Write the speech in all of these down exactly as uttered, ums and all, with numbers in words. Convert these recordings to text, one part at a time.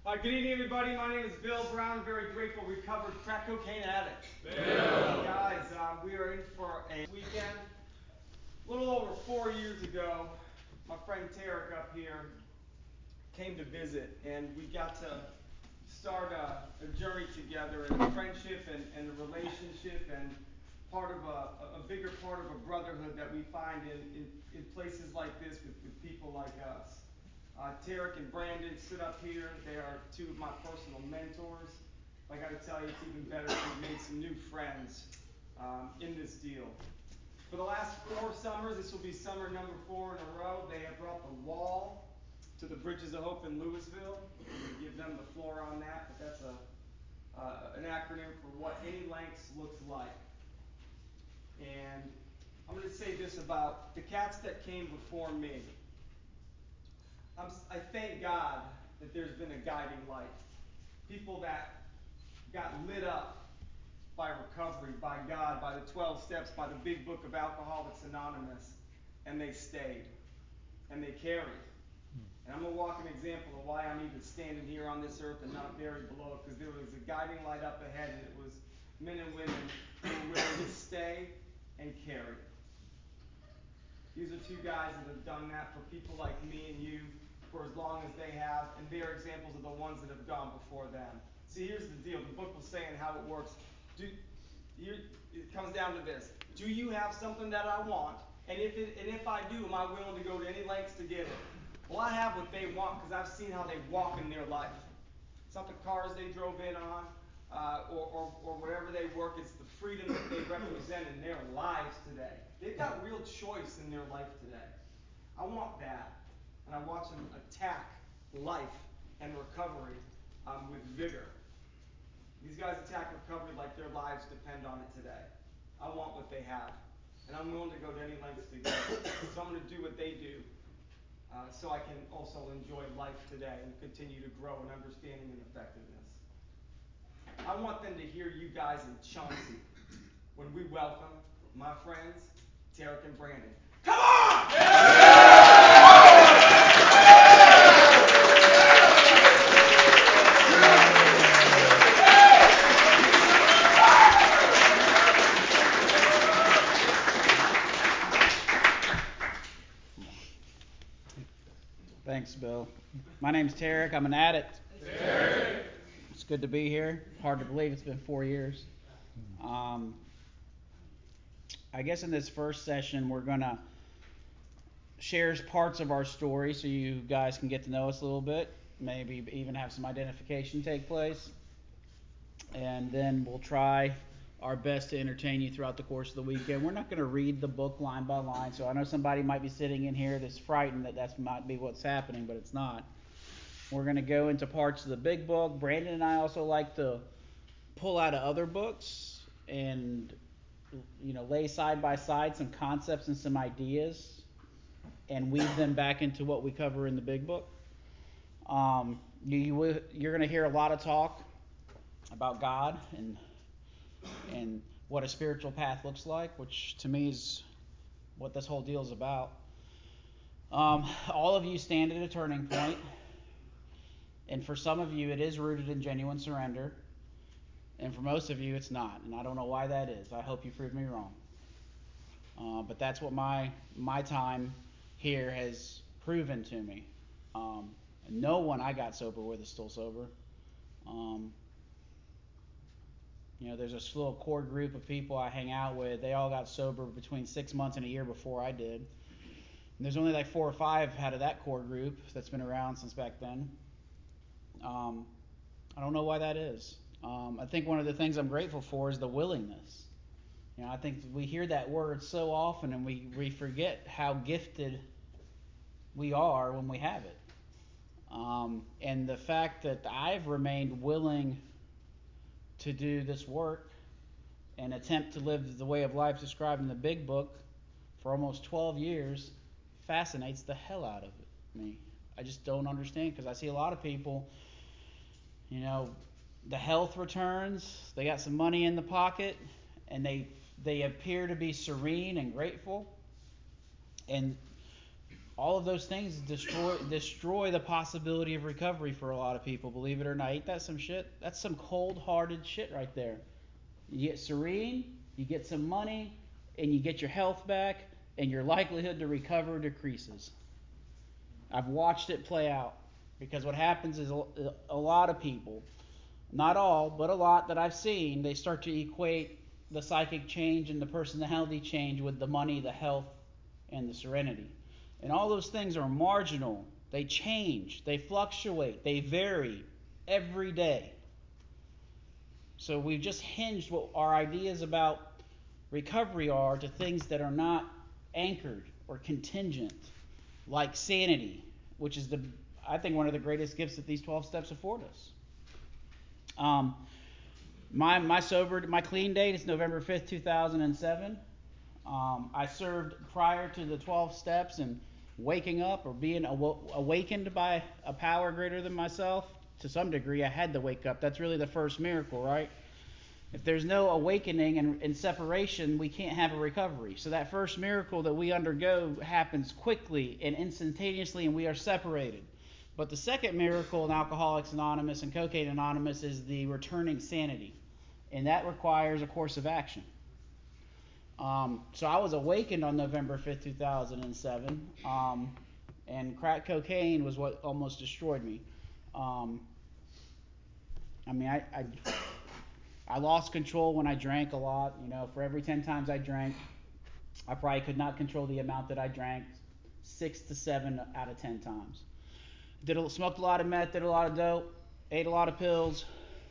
Uh, good evening, everybody. My name is Bill Brown. I'm very grateful, recovered crack cocaine addict. Bill! Guys, uh, we are in for a weekend. A little over four years ago, my friend Tarek up here came to visit, and we got to start a, a journey together, and a friendship and, and a relationship, and part of a, a bigger part of a brotherhood that we find in, in, in places like this with, with people like us. Uh, Tarek and Brandon stood up here. They are two of my personal mentors. I got to tell you, it's even better. We've made some new friends um, in this deal. For the last four summers, this will be summer number four in a row, they have brought the wall to the Bridges of Hope in Louisville. I'm going to give them the floor on that, but that's a uh, an acronym for what any lengths looks like. And I'm going to say this about the cats that came before me. I'm, I thank God that there's been a guiding light. People that got lit up by recovery, by God, by the twelve steps, by the big book of Alcoholics Anonymous, and they stayed, and they carried. And I'm going to walk an example of why I'm even standing here on this earth and not buried below it, because there was a guiding light up ahead, and it was men and women who were willing to stay and carry. These are two guys that have done that for people like me and you for as long as they have, and they're examples of the ones that have gone before them. See, here's the deal. The book will say and how it works. Do, you, it comes down to this. Do you have something that I want? And if, it, and if I do, am I willing to go to any lengths to get it? Well, I have what they want because I've seen how they walk in their life. It's not the cars they drove in on, uh, or, or, or wherever they work. It's the freedom that they represent in their lives today. They've got real choice in their life today. I want that. And I watch them attack life and recovery um, with vigor. These guys attack recovery like their lives depend on it today. I want what they have. And I'm willing to go to any lengths to get it. So I'm going to do what they do. Uh, so I can also enjoy life today and continue to grow in understanding and effectiveness. I want them to hear you guys in Chauncey when we welcome my friends, Tarek and Brandon. Come on! Thanks, Bill. My name's Tarek. I'm an addict. Tarek. It's good to be here. Hard to believe it's been four years. Um, I guess in this first session, we're going to share parts of our story so you guys can get to know us a little bit. Maybe even have some identification take place. And then we'll try our best to entertain you throughout the course of the weekend. We're not going to read the book line by line, so I know somebody might be sitting in here that's frightened that that might be what's happening, but it's not. We're going to go into parts of the big book. Brandon and I also like to pull out of other books and, you know, lay side by side some concepts and some ideas and weave them back into what we cover in the big book. Um, you, you're going to hear a lot of talk about God and and what a spiritual path looks like, which to me is what this whole deal is about. Um, all of you stand at a turning point, and for some of you it is rooted in genuine surrender, and for most of you it's not, and I don't know why that is. I hope you prove me wrong. Uh, but that's what my my time here has proven to me. Um, no one I got sober with is still sober. Um, You know, there's a little core group of people I hang out with. They all got sober between six months and a year before I did. And there's only like four or five out of that core group that's been around since back then. Um, I don't know why that is. Um, I think one of the things I'm grateful for is the willingness. You know, I think we hear that word so often and we, we forget how gifted we are when we have it. Um, and the fact that I've remained willing to do this work and attempt to live the way of life described in the big book for almost twelve years fascinates the hell out of it, me. I just don't understand because I see a lot of people, you know, the health returns, they got some money in the pocket, and they they appear to be serene and grateful. And all of those things destroy destroy the possibility of recovery for a lot of people. Believe it or not, ain't that some shit? That's some cold-hearted shit right there. You get serene, you get some money, and you get your health back, and your likelihood to recover decreases. I've watched it play out, because what happens is a, a lot of people, not all, but a lot that I've seen, they start to equate the psychic change and the personality change with the money, the health, and the serenity. And all those things are marginal. They change, they fluctuate, they vary every day. So we've just hinged what our ideas about recovery are to things that are not anchored or contingent, like sanity, which is the I think one of the greatest gifts that these twelve steps afford us. Um, my my sober my clean date is November fifth, two thousand seven. Um, I served prior to the twelve steps, and waking up or being aw- awakened by a power greater than myself. To some degree, I had to wake up. That's really the first miracle, right? If there's no awakening and, and separation, we can't have a recovery. So that first miracle that we undergo happens quickly and instantaneously, and we are separated. But the second miracle in Alcoholics Anonymous and Cocaine Anonymous is the returning sanity. And that requires a course of action. Um, so I was awakened on November fifth, two thousand seven, um, and crack cocaine was what almost destroyed me. Um, I mean, I, I I lost control when I drank a lot. You know, for every ten times I drank, I probably could not control the amount that I drank six to seven out of ten times. Did a, smoked a lot of meth, did a lot of dope, ate a lot of pills.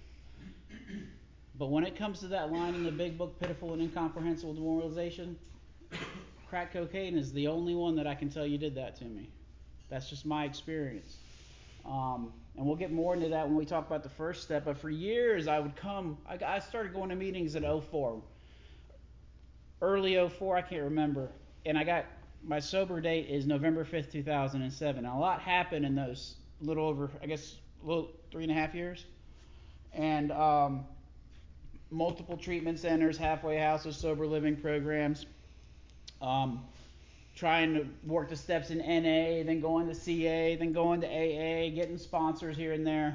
But when it comes to that line in the big book, pitiful and incomprehensible demoralization, crack cocaine is the only one that I can tell you did that to me. That's just my experience. Um, and we'll get more into that when we talk about the first step. But for years, I would come, I, I started going to meetings in oh four. Early oh four, I can't remember. And I got, my sober date is November fifth, two thousand seven. Now, a lot happened in those little over, I guess, little three and a half years. And um, multiple treatment centers, halfway houses, sober living programs. Um, trying to work the steps in N A, then going to C A, then going to A A, getting sponsors here and there.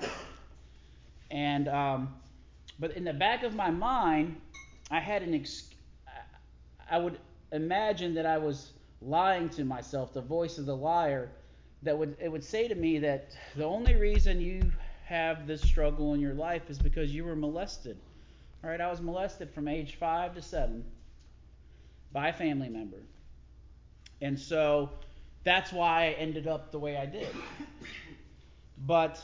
And um, but in the back of my mind, I had an ex- I would imagine that I was lying to myself, the voice of the liar, that would it would say to me that the only reason you have this struggle in your life is because you were molested. All right, I was molested from age five to seven by a family member. And so that's why I ended up the way I did. But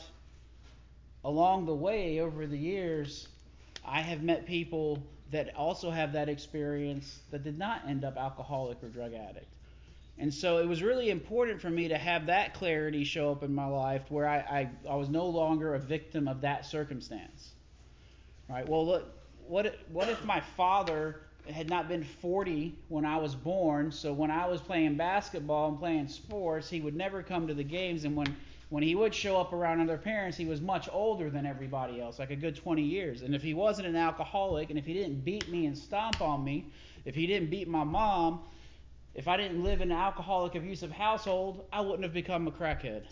along the way, over the years, I have met people that also have that experience that did not end up alcoholic or drug addict. And so it was really important for me to have that clarity show up in my life where I, I, I was no longer a victim of that circumstance. Right? Well, look, what if, what if my father had not been forty when I was born, so when I was playing basketball and playing sports, he would never come to the games, and when, when he would show up around other parents, he was much older than everybody else, like a good twenty years. And if he wasn't an alcoholic, and if he didn't beat me and stomp on me, if he didn't beat my mom, if I didn't live in an alcoholic abusive household, I wouldn't have become a crackhead.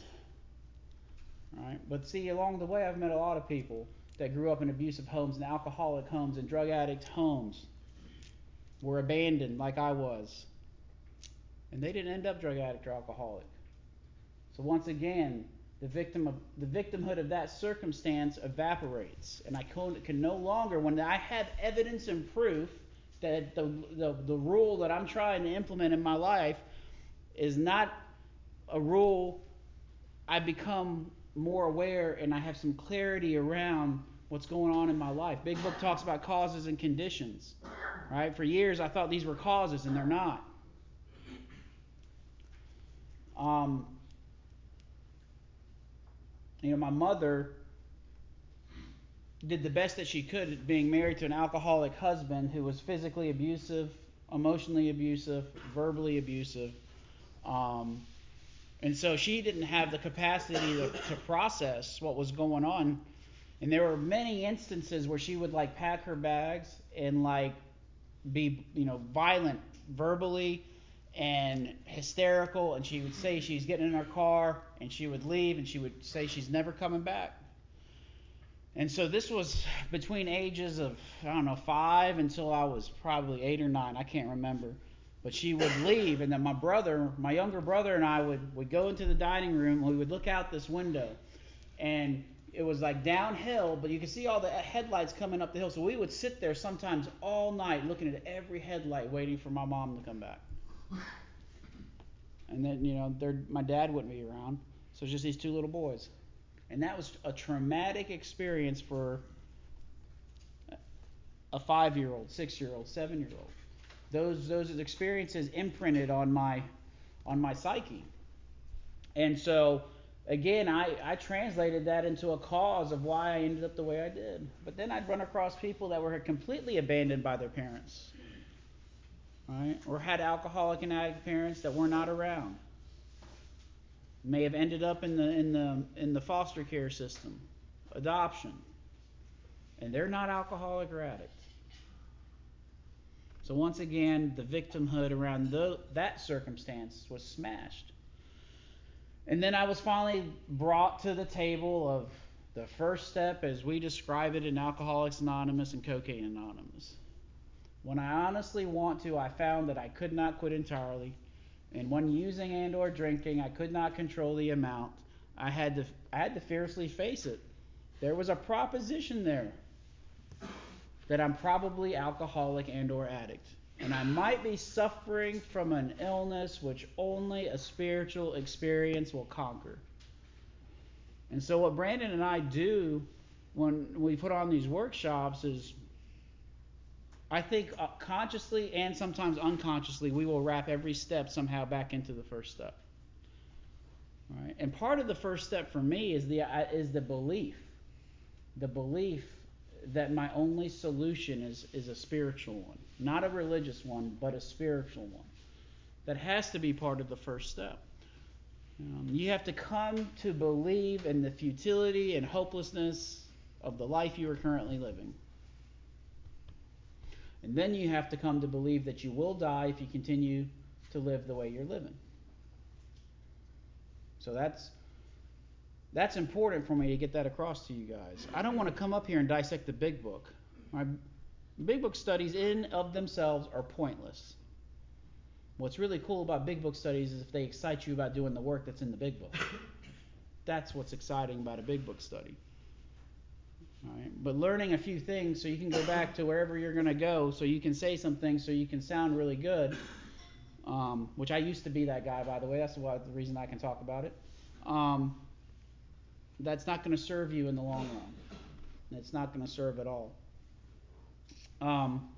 Right? But see, along the way, I've met a lot of people that grew up in abusive homes and alcoholic homes and drug addict homes, were abandoned like I was. And they didn't end up drug addict or alcoholic. So once again, the victim of the victimhood of that circumstance evaporates. And I can, can no longer, when I have evidence and proof that the, the, the rule that I'm trying to implement in my life is not a rule, I become more aware and I have some clarity around what's going on in my life. Big Book talks about causes and conditions. Right? For years, I thought these were causes, and they're not. Um, you know, my mother did the best that she could at being married to an alcoholic husband who was physically abusive, emotionally abusive, verbally abusive. Um, and so she didn't have the capacity to, to process what was going on. And there were many instances where she would, like, pack her bags and, like, be, you know, violent verbally and hysterical, and she would say she's getting in her car, and she would leave, and she would say she's never coming back. And so this was between ages of, I don't know, five until I was probably eight or nine. I can't remember. But she would leave, and then my brother, my younger brother and I would, would go into the dining room, and we would look out this window. And it was like downhill, but you could see all the headlights coming up the hill. So we would sit there sometimes all night looking at every headlight waiting for my mom to come back. And then, you know, my dad wouldn't be around. So it's just these two little boys. And that was a traumatic experience for a five-year-old, six-year-old, seven-year-old. Those those experiences imprinted on my on my psyche. And so, again, I, I translated that into a cause of why I ended up the way I did. But then I'd run across people that were completely abandoned by their parents, right? Or had alcoholic and addict parents that were not around. May have ended up in the in the in the foster care system, adoption, and they're not alcoholic or addict. So once again, the victimhood around the, that circumstance was smashed. And then I was finally brought to the table of the first step as we describe it in Alcoholics Anonymous and Cocaine Anonymous. When I honestly want to, I found that I could not quit entirely. And when using and or drinking, I could not control the amount. I had to I had to fiercely face it. There was a proposition there that I'm probably alcoholic and or addict. And I might be suffering from an illness which only a spiritual experience will conquer. And so what Brandon and I do when we put on these workshops is, I think uh, consciously and sometimes unconsciously, we will wrap every step somehow back into the first step. Right? And part of the first step for me is the uh, is the belief, the belief that my only solution is is a spiritual one, not a religious one, but a spiritual one. That has to be part of the first step. Um, you have to come to believe in the futility and hopelessness of the life you are currently living. And then you have to come to believe that you will die if you continue to live the way you're living. So that's that's important for me to get that across to you guys. I don't want to come up here and dissect the big book. My big book studies in of themselves are pointless. What's really cool about big book studies is if they excite you about doing the work that's in the big book. That's what's exciting about a big book study. All right? But learning a few things so you can go back to wherever you're going to go, so you can say some things so you can sound really good, um, which I used to be that guy, by the way. That's why, the reason I can talk about it. Um, that's not going to serve you in the long run. It's not going to serve at all. Um,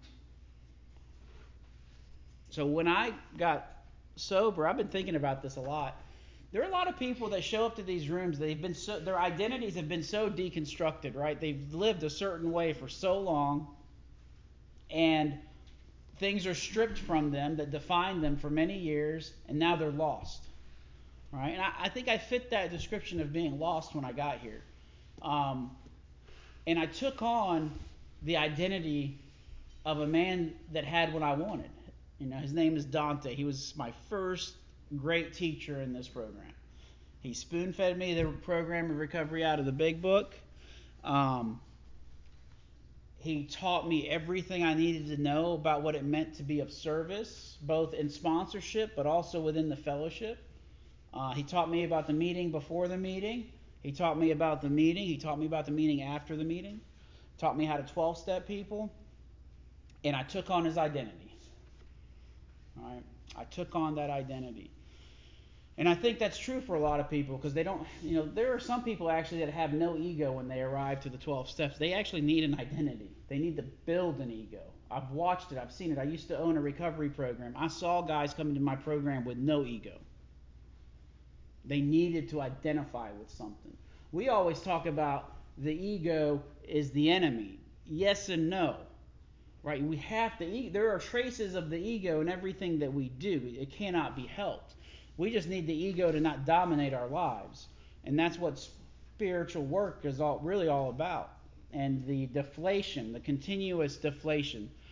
so when I got sober, I've been thinking about this a lot. There are a lot of people that show up to these rooms. They've been so, their identities have been so deconstructed, right? They've lived a certain way for so long, and things are stripped from them that defined them for many years, and now they're lost, right? And I, I think I fit that description of being lost when I got here, um, and I took on the identity of a man that had what I wanted. You know, his name is Dante. He was my first great teacher in this program. He spoon-fed me the program of recovery out of the big book. Um, he taught me everything I needed to know about what it meant to be of service, both in sponsorship but also within the fellowship. Uh, he taught me about the meeting before the meeting. He taught me about the meeting. He taught me about the meeting after the meeting. Taught me how to twelve-step people. And I took on his identity. All right? I took on that identity. And I think that's true for a lot of people, because they don't, you know, there are some people actually that have no ego when they arrive to the twelve steps. They actually need an identity. They need to build an ego. I've watched it. I've seen it. I used to own a recovery program. I saw guys come into my program with no ego. They needed to identify with something. We always talk about the ego is the enemy. Yes and no. Right? We have to, there are traces of the ego in everything that we do. It cannot be helped. We just need the ego to not dominate our lives. And that's what spiritual work is all really all about. And the deflation, the continuous deflation.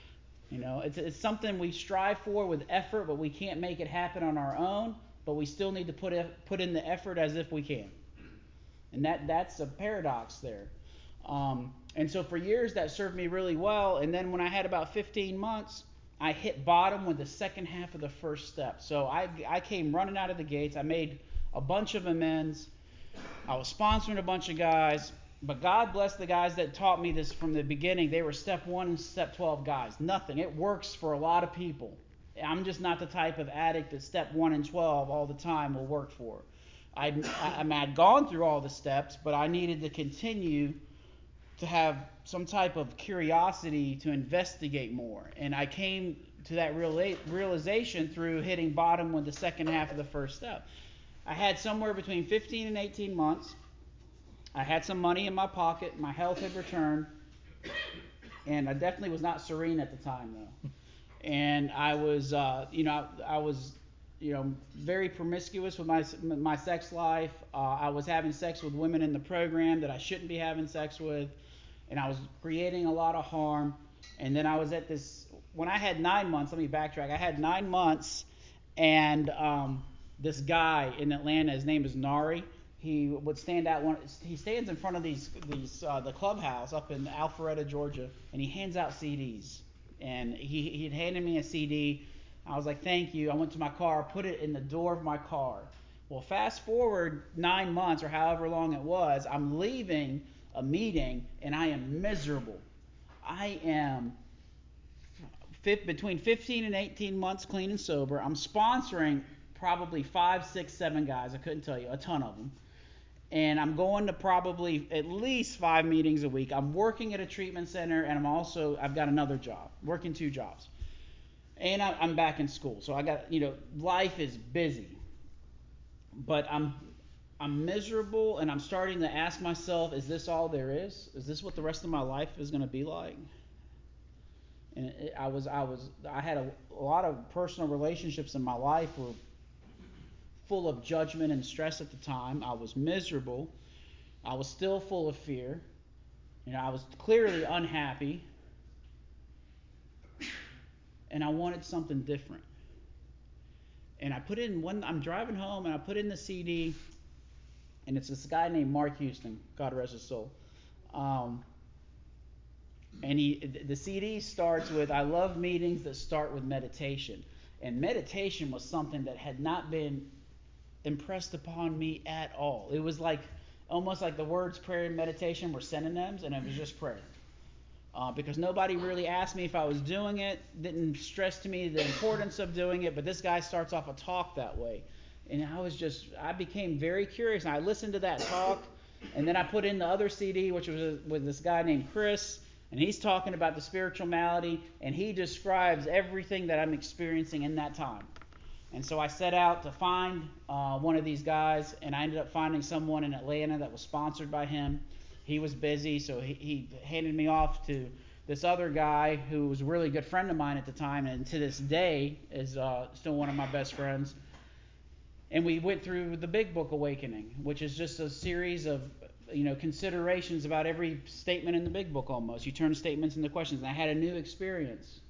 You know, it's it's something we strive for with effort, but we can't make it happen on our own. But we still need to put it, put in the effort as if we can. And that that's a paradox there. Um, and so for years that served me really well. And then when I had about fifteen months, I hit bottom with the second half of the first step. So I I came running out of the gates. I made a bunch of amends. I was sponsoring a bunch of guys. But God bless the guys that taught me this from the beginning. They were step one and step twelve guys. Nothing. It works for a lot of people. I'm just not the type of addict that step one and twelve all the time will work for. I'd, I, I mean, I'd gone through all the steps, but I needed to continue to have some type of curiosity to investigate more. And I came to that reala- realization through hitting bottom with the second half of the first step. I had somewhere between fifteen and eighteen months. I had some money in my pocket. My health had returned. And I definitely was not serene at the time, though. And I was, uh, you know, I, I was, you know, very promiscuous with my my sex life. Uh, I was having sex with women in the program that I shouldn't be having sex with. And I was creating a lot of harm. And then I was at this, when I had nine months, let me backtrack. I had nine months, and um, this guy in Atlanta, his name is Nari. He would stand out. One, he stands in front of these these uh, the clubhouse up in Alpharetta, Georgia, and he hands out C Ds. And he he had handed me a C D. I was like, thank you. I went to my car, put it in the door of my car. Well, fast forward nine months or however long it was, I'm leaving a meeting and I am miserable. I am f- between fifteen and eighteen months clean and sober. I'm sponsoring probably five, six, seven guys. I couldn't tell you, a ton of them. And I'm going to probably at least five meetings a week. I'm working at a treatment center, and I'm also, I've got another job, working two jobs. And I, I'm back in school. So I got, you know, life is busy. But I'm I'm miserable, and I'm starting to ask myself, is this all there is? Is this what the rest of my life is going to be like? And it, I was, I was, I had a, a lot of personal relationships in my life were full of judgment and stress at the time. I was miserable. I was still full of fear. You know, I was clearly unhappy. And I wanted something different. And I put in one, I'm driving home and I put in the C D, and it's this guy named Mark Houston, God rest his soul. Um, and he, the C D starts with, I love meetings that start with meditation. And meditation was something that had not been impressed upon me at all. It was like almost like the words prayer and meditation were synonyms, and it was just prayer. Uh, because nobody really asked me if I was doing it, didn't stress to me the importance of doing it, but this guy starts off a talk that way. And I was just, I became very curious, and I listened to that talk, and then I put in the other C D, which was with this guy named Chris, and he's talking about the spiritual malady, and he describes everything that I'm experiencing in that time. And so I set out to find uh, one of these guys, and I ended up finding someone in Atlanta that was sponsored by him. He was busy, so he, he handed me off to this other guy who was a really good friend of mine at the time, and to this day is uh, still one of my best friends. And we went through the Big Book Awakening, which is just a series of, you know, considerations about every statement in the Big Book almost. You turn statements into questions. And I had a new experience.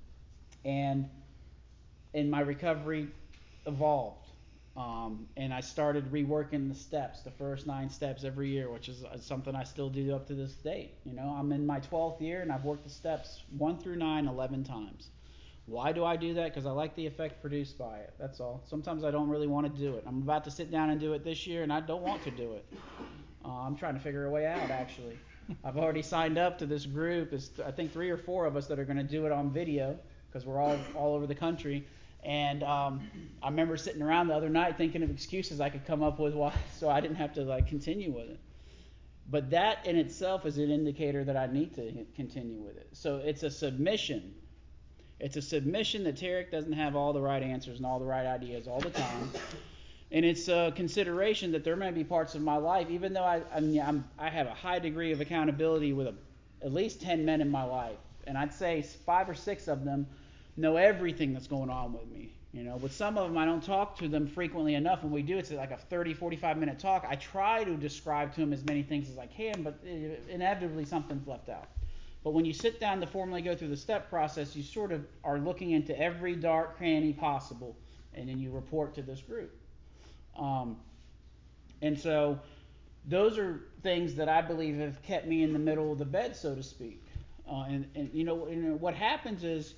And in my recovery evolved. Um, and I started reworking the steps, the first nine steps every year, which is something I still do up to this date. You know, I'm in my twelfth year, and I've worked the steps one through nine eleven times. Why do I do that? Because I like the effect produced by it. That's all. Sometimes I don't really want to do it. I'm about to sit down and do it this year, and I don't want to do it. Uh, I'm trying to figure a way out, actually. I've already signed up to this group. It's, I think, three or four of us that are going to do it on video, because we're all all over the country. And um, I remember sitting around the other night thinking of excuses I could come up with why, so I didn't have to like continue with it. But that in itself is an indicator that I need to continue with it. So it's a submission. It's a submission that Tarek doesn't have all the right answers and all the right ideas all the time. And it's a consideration that there may be parts of my life, even though I I, mean, I'm, I have a high degree of accountability with a, at least ten men in my life. And I'd say five or six of them know everything that's going on with me. You know, with some of them, I don't talk to them frequently enough. When we do, it's like a thirty, forty-five minute talk. I try to describe to them as many things as I can, but inevitably something's left out. But when you sit down to formally go through the step process, you sort of are looking into every dark cranny possible, and then you report to this group. Um, and so those are things that I believe have kept me in the middle of the bed, so to speak. Uh, and, and you know, and what happens is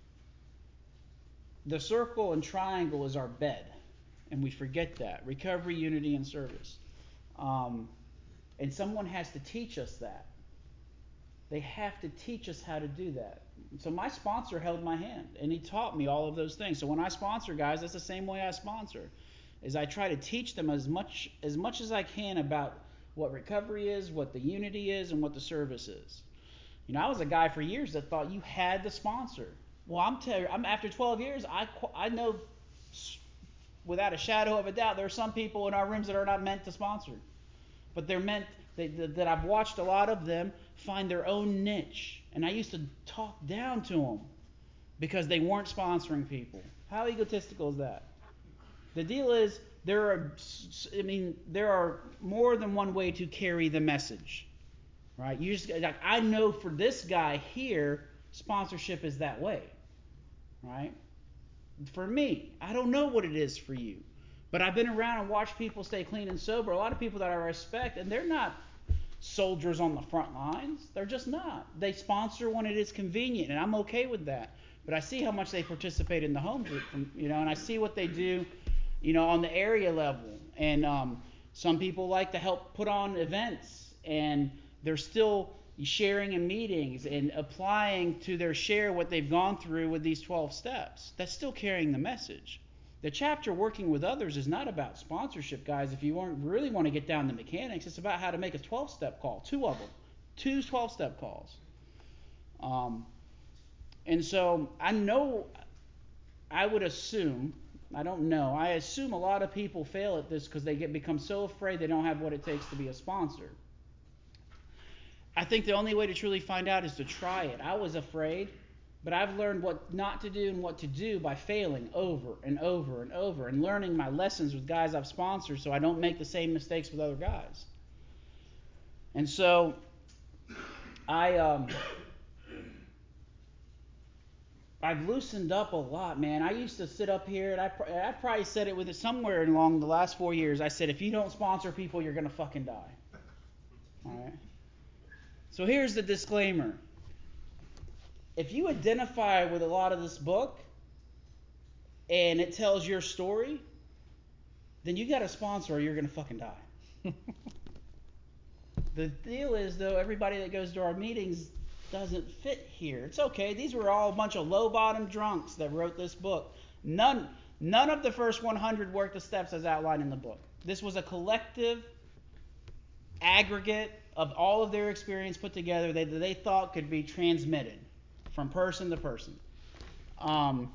the circle and triangle is our bed, and we forget that. Recovery, unity, and service. Um, and someone has to teach us that. They have to teach us how to do that. So my sponsor held my hand, and he taught me all of those things. So when I sponsor guys, that's the same way I sponsor, is I try to teach them as much as much as I can about what recovery is, what the unity is, and what the service is. You know, I was a guy for years that thought you had to sponsor. Well, I'm tell you, I'm after twelve years, I I know without a shadow of a doubt there are some people in our rooms that are not meant to sponsor, but they're meant. They, that I've watched a lot of them find their own niche. And I used to talk down to them because they weren't sponsoring people. How egotistical is that? The deal is, there are, I mean, there are more than one way to carry the message, right? You just, like, I know for this guy here, sponsorship is that way, right? For me, I don't know what it is for you. But I've been around and watched people stay clean and sober. A lot of people that I respect, and they're not soldiers on the front lines. They're just not. They sponsor when it is convenient, and I'm okay with that. But I see how much they participate in the home group, you know, and I see what they do, you know, on the area level. And um, some people like to help put on events, and they're still sharing in meetings and applying to their share what they've gone through with these twelve steps. That's still carrying the message. The chapter Working with Others is not about sponsorship, guys. If you want, really want to get down to mechanics, it's about how to make a twelve-step call, two of them, two twelve-step calls. Um, and so I know, I would assume, I don't know, I assume a lot of people fail at this because they get become so afraid they don't have what it takes to be a sponsor. I think the only way to truly find out is to try it. I was afraid. But I've learned what not to do and what to do by failing over and over and over and learning my lessons with guys I've sponsored so I don't make the same mistakes with other guys. And so I um, I've loosened up a lot, man. I used to sit up here, and I I probably said it with it somewhere along the last four years. I said, if you don't sponsor people, you're gonna fucking die. All right. So here's the disclaimer. If you identify with a lot of this book and it tells your story, then you got a sponsor or you're going to fucking die. The deal is, though, everybody that goes to our meetings doesn't fit here. It's okay. These were all a bunch of low-bottom drunks that wrote this book. None, none of the first one hundred worked the steps as outlined in the book. This was a collective aggregate of all of their experience put together that they thought could be transmitted from person to person. Um,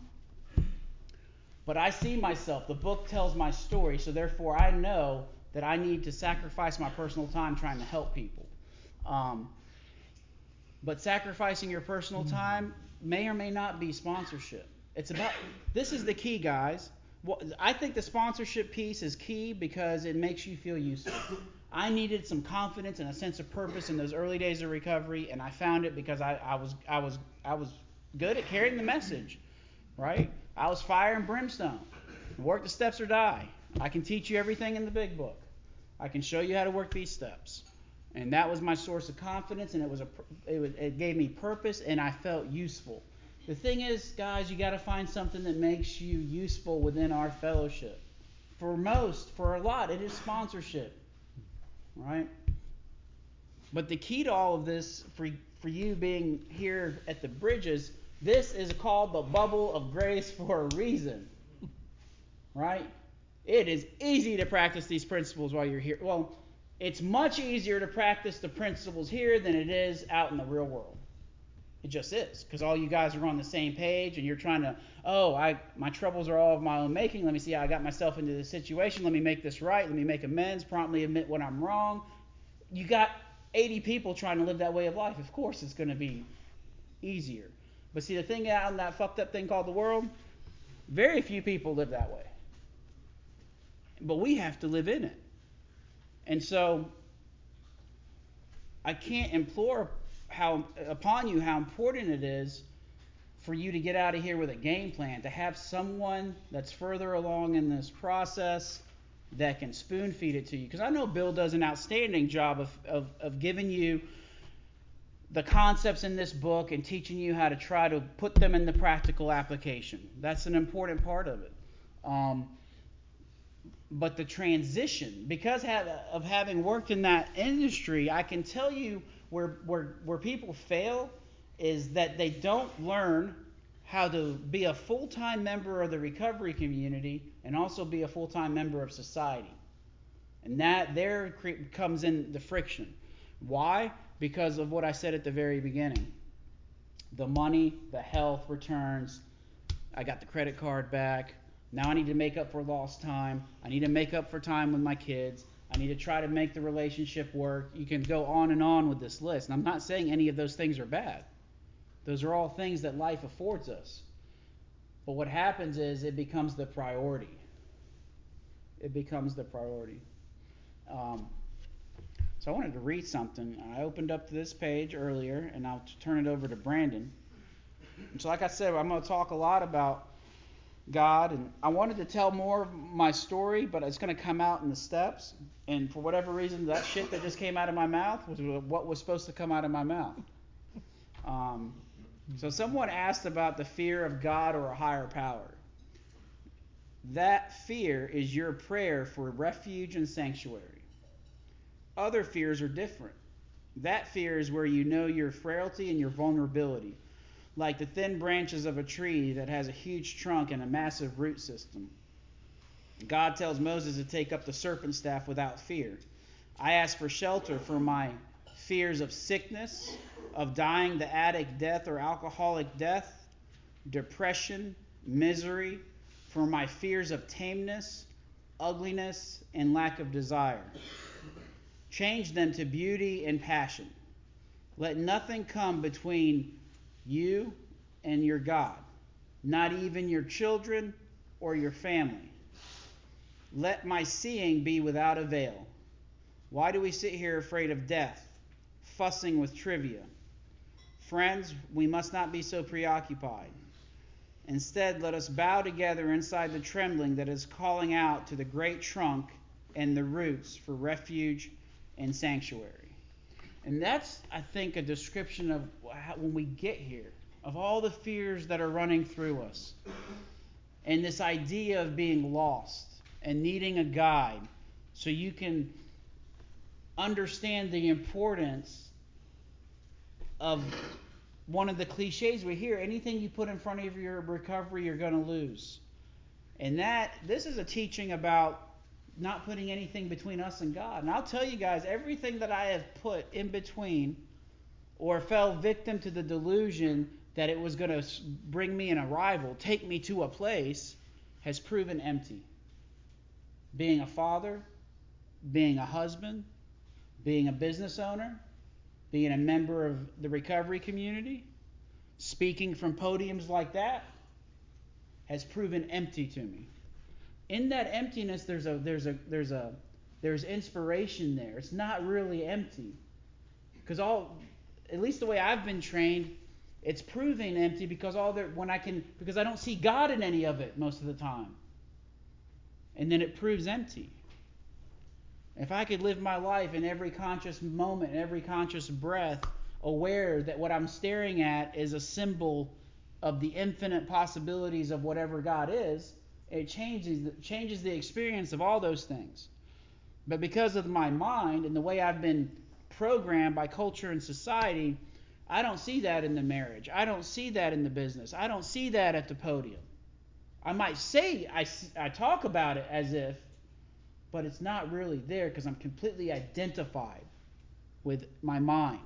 but I see myself. The book tells my story, so therefore I know that I need to sacrifice my personal time trying to help people. Um, but sacrificing your personal time may or may not be sponsorship. It's about, this is the key, guys. Well, I think the sponsorship piece is key because it makes you feel useful. I needed some confidence and a sense of purpose in those early days of recovery, and I found it because I, I was I was I was good at carrying the message, right? I was fire and brimstone. Work the steps or die. I can teach you everything in the big book. I can show you how to work these steps, and that was my source of confidence, and it was a it, was, it gave me purpose, and I felt useful. The thing is, guys, you got to find something that makes you useful within our fellowship. For most, for a lot, it is sponsorship. Right? But the key to all of this, for, for you being here at the Bridges, this is called the bubble of grace for a reason. Right? It is easy to practice these principles while you're here. Well, it's much easier to practice the principles here than it is out in the real world. It just is, because all you guys are on the same page, and you're trying to, oh, I my troubles are all of my own making. Let me see how I got myself into this situation. Let me make this right. Let me make amends. Promptly admit when I'm wrong. You got eighty people trying to live that way of life. Of course, it's going to be easier. But see, the thing out in that fucked up thing called the world, very few people live that way. But we have to live in it. And so, I can't implore how upon you how important it is for you to get out of here with a game plan, to have someone that's further along in this process that can spoon feed it to you. Because I know Bill does an outstanding job of, of, of giving you the concepts in this book and teaching you how to try to put them in the practical application. That's an important part of it. Um, but the transition, because of having worked in that industry, I can tell you where where where people fail is that they don't learn how to be a full-time member of the recovery community and also be a full-time member of society. And that there comes in the friction. Why? Because of what I said at the very beginning. The money, the health returns, I got the credit card back, now I need to make up for lost time, I need to make up for time with my kids, I need to try to make the relationship work. You can go on and on with this list. And I'm not saying any of those things are bad. Those are all things that life affords us. But what happens is it becomes the priority. It becomes the priority. Um, so I wanted to read something. I opened up to this page earlier, and I'll turn it over to Brandon. And so like I said, I'm going to talk a lot about God, and I wanted to tell more of my story, but it's going to come out in the steps. And for whatever reason, that shit that just came out of my mouth was what was supposed to come out of my mouth. Um, so someone asked about the fear of God or a higher power. That fear is your prayer for refuge and sanctuary. Other fears are different. That fear is where you know your frailty and your vulnerability, like the thin branches of a tree that has a huge trunk and a massive root system. God tells Moses to take up the serpent staff without fear. I ask for shelter for my fears of sickness, of dying the addict death or alcoholic death, depression, misery, for my fears of tameness, ugliness, and lack of desire. Change them to beauty and passion. Let nothing come between you and your God, not even your children or your family. Let my seeing be without a veil. Why do we sit here afraid of death, fussing with trivia? Friends, we must not be so preoccupied. Instead, let us bow together inside the trembling that is calling out to the great trunk and the roots for refuge and sanctuary. And that's, I think, a description of how, when we get here, of all the fears that are running through us. And this idea of being lost and needing a guide so you can understand the importance of one of the cliches we hear: anything you put in front of your recovery, you're going to lose. And that, this is a teaching about not putting anything between us and God. And I'll tell you guys, everything that I have put in between or fell victim to the delusion that it was going to bring me an arrival, take me to a place, has proven empty. Being a father, being a husband, being a business owner, being a member of the recovery community, speaking from podiums like that, has proven empty to me. In that emptiness, there's a there's a there's a there's inspiration there. It's not really empty, because all, at least the way I've been trained, it's proving empty because all there when I can because I don't see God in any of it most of the time, and then it proves empty. If I could live my life in every conscious moment, in every conscious breath, aware that what I'm staring at is a symbol of the infinite possibilities of whatever God is, it changes changes the experience of all those things. But because of my mind and the way I've been programmed by culture and society, I don't see that in the marriage. I don't see that in the business. I don't see that at the podium. I might say I, I talk about it as if, but it's not really there because I'm completely identified with my mind.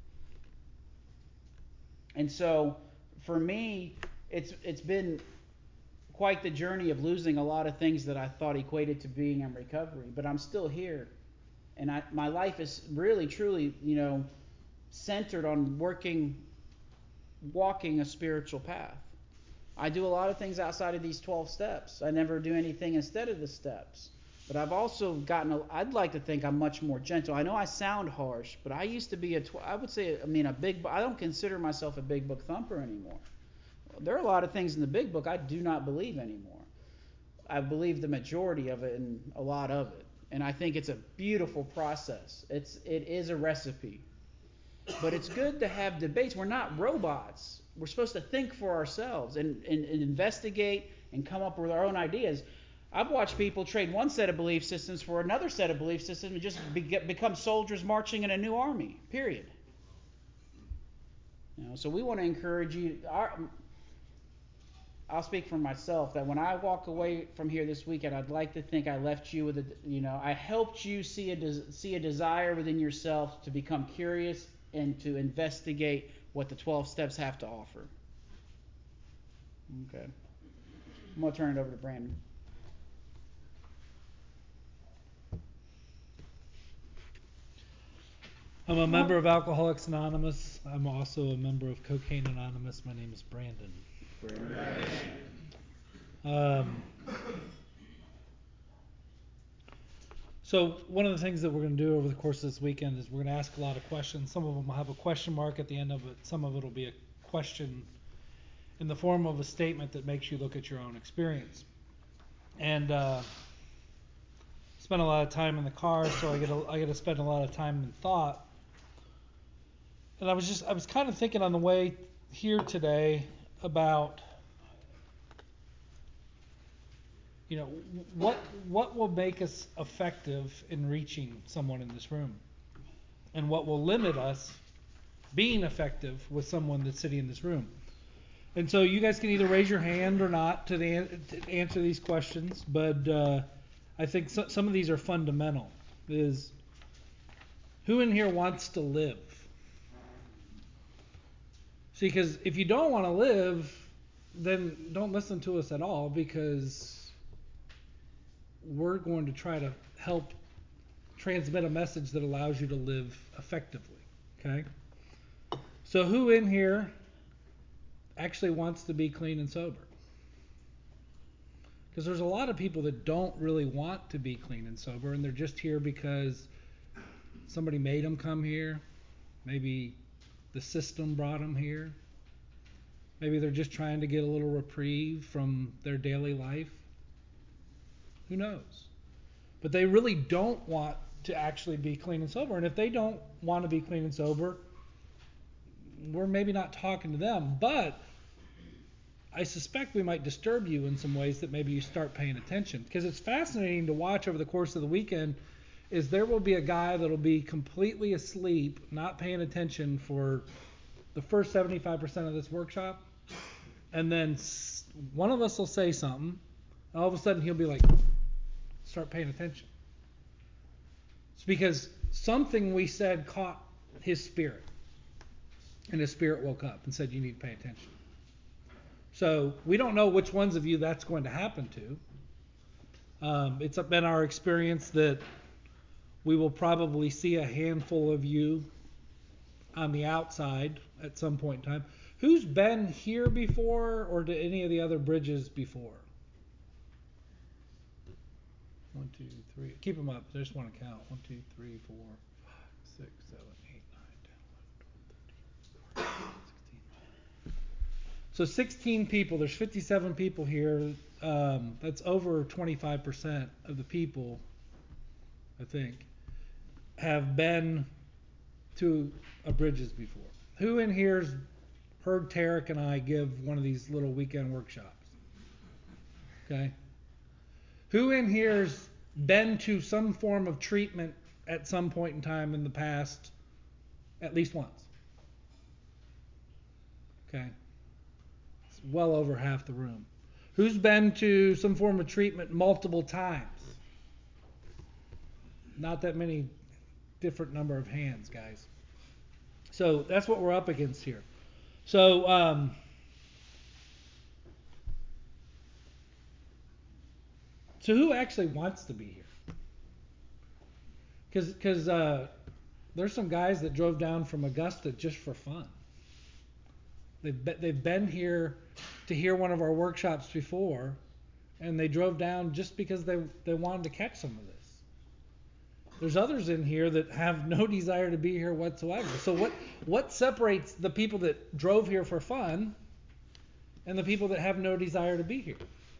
And so for me, it's it's been quite the journey of losing a lot of things that I thought equated to being in recovery, but I'm still here. And I, my life is really, truly, you know, centered on working, walking a spiritual path. I do a lot of things outside of these twelve steps. I never do anything instead of the steps. But I've also gotten, a, I'd like to think I'm much more gentle. I know I sound harsh, but I used to be a, tw- I would say, I mean, a big, I don't consider myself a big book thumper anymore. There are a lot of things in the big book I do not believe anymore. I believe the majority of it and a lot of it. And I think it's a beautiful process. It's, it is a recipe. But it's good to have debates. We're not robots. We're supposed to think for ourselves and, and, and investigate and come up with our own ideas. I've watched people trade one set of belief systems for another set of belief systems and just be, become soldiers marching in a new army, period. You know, so we want to encourage you. Our, I'll speak for myself that when I walk away from here this weekend, I'd like to think I left you with a, you know, I helped you see a des, see a desire within yourself to become curious and to investigate what the twelve steps have to offer. Okay. I'm going to turn it over to Brandon. I'm a member of Alcoholics Anonymous. I'm also a member of Cocaine Anonymous. My name is Brandon. Brandon. Um, so one of the things that we're going to do over the course of this weekend is we're going to ask a lot of questions. Some of them will have a question mark at the end of it. Some of it will be a question in the form of a statement that makes you look at your own experience. And uh, spend a lot of time in the car, so I get a, I get to spend a lot of time in thought. And I was just I was kind of thinking on the way here today about, you know, what what will make us effective in reaching someone in this room, and what will limit us being effective with someone that's sitting in this room. And so you guys can either raise your hand or not to, the, to answer these questions, but uh, I think so, some of these are fundamental. Is who in here wants to live? See, because if you don't want to live, then don't listen to us at all, because we're going to try to help transmit a message that allows you to live effectively. Okay? So who in here actually wants to be clean and sober? Because there's a lot of people that don't really want to be clean and sober, and they're just here because somebody made them come here. Maybe the system brought them here. Maybe they're just trying to get a little reprieve from their daily life. Who knows? But they really don't want to actually be clean and sober. And if they don't want to be clean and sober, we're maybe not talking to them. But I suspect we might disturb you in some ways that maybe you start paying attention. Because it's fascinating to watch over the course of the weekend is there will be a guy that will be completely asleep, not paying attention for the first seventy-five percent of this workshop. And then one of us will say something, and all of a sudden he'll be like, start paying attention. It's because something we said caught his spirit. And his spirit woke up and said, you need to pay attention. So we don't know which ones of you that's going to happen to. Um, it's been our experience that we will probably see a handful of you on the outside at some point in time. Who's been here before or to any of the other bridges before? One, two, three. Keep them up. I just want to count. One, two, three, four, five, six, seven, eight, nine, ten, eleven, twelve, thirteen, sixteen. So sixteen people. There's fifty-seven people here. Um, that's over twenty-five percent of the people, I think, have been to a Bridges before. Who in here's heard Tarek and I give one of these little weekend workshops? Okay. Who in here's been to some form of treatment at some point in time in the past, at least once? Okay. It's well over half the room. Who's been to some form of treatment multiple times? Not that many different number of hands, guys. So that's what we're up against here. So um, so who actually wants to be here? Because because uh, there's some guys that drove down from Augusta just for fun. They've be, they've been here to hear one of our workshops before, and they drove down just because they, they wanted to catch some of this. There's others in here that have no desire to be here whatsoever. So what, what separates the people that drove here for fun and the people that have no desire to be here?